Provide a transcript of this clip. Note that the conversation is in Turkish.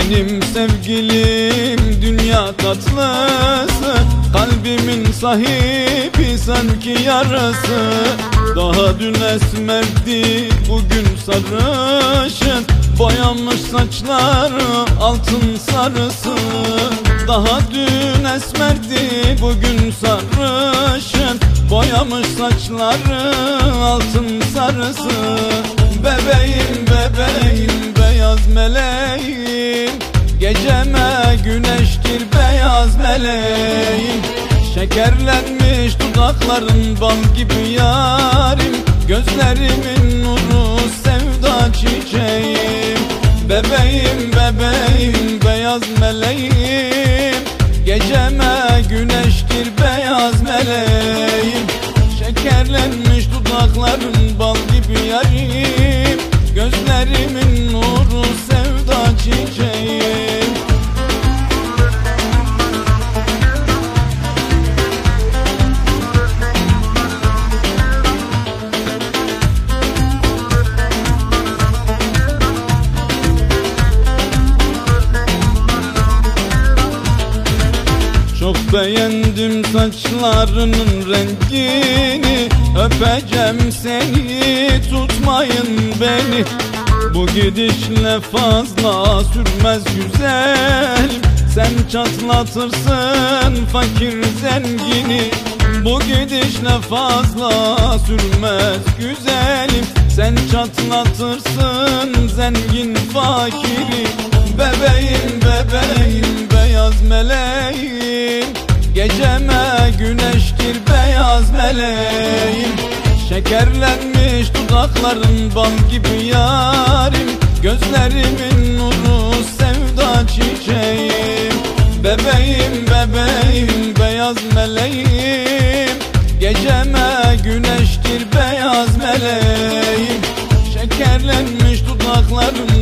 Benim sevgilim dünya tatlısı, kalbimin sahibi sanki yarası. Daha dün esmerdi bugün sarışın, boyamış saçları altın sarısı. Daha dün esmerdi bugün sarışın, boyamış saçları altın sarısı. Bebeğim bebeğim beyaz meleğim, geceme güneştir beyaz meleğim. Şekerlenmiş dudakların bal gibi yarim, gözlerimin nuru sevda çiçeğim. Bebeğim bebeğim beyaz meleğim, geceme güneştir beyaz meleğim. Şekerlenmiş dudakların bal gibi yarim, gözlerimin nuru sevda çiçeğim. Çok beğendim saçlarının rengini, öpeceğim seni tutmayın beni. Bu gidişle fazla sürmez güzelim, sen çatlatırsın fakir zengini. Bu gidişle fazla sürmez güzelim, sen çatlatırsın zengin fakiri. Bebeğim bebeğim beyaz meleğim, geceme güneştir beyaz meleğim. Şekerlenmiş dudakların bal gibi yarim, gözlerimin nuru sevda çiçeğim. Bebeğim bebeğim beyaz meleğim, geceme güneştir beyaz meleğim. Şekerlenmiş dudakların